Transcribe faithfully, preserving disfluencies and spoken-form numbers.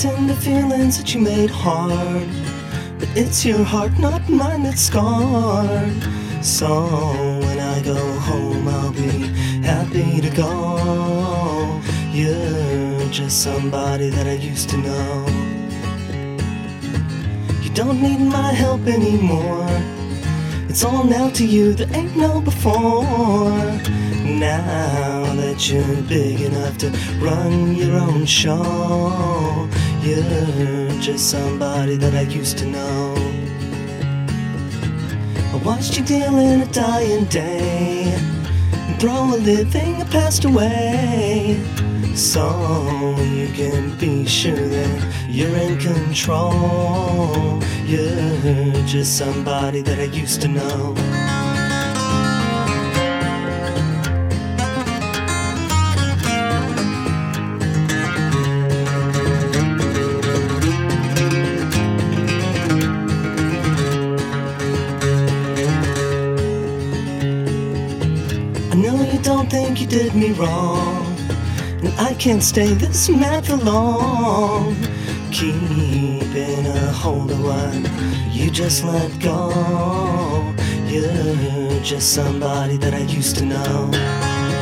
tender feelings that you made hard, but it's your heart, not mine, that's scarred. So when I go home, I'll be happy to go. You're just somebody that I used to know. You don't need my help anymore. It's all now to you, there ain't no before. Now that you're big enough to run your own show, you're just somebody that I used to know. I watched you deal in a dying day and throw a living that passed away. So you can be sure that you're in control. You're just somebody that I used to know. I know you don't think you did me wrong, and I can't stay this mad for long. Keeping a hold of what you just let go. You're just somebody that I used to know.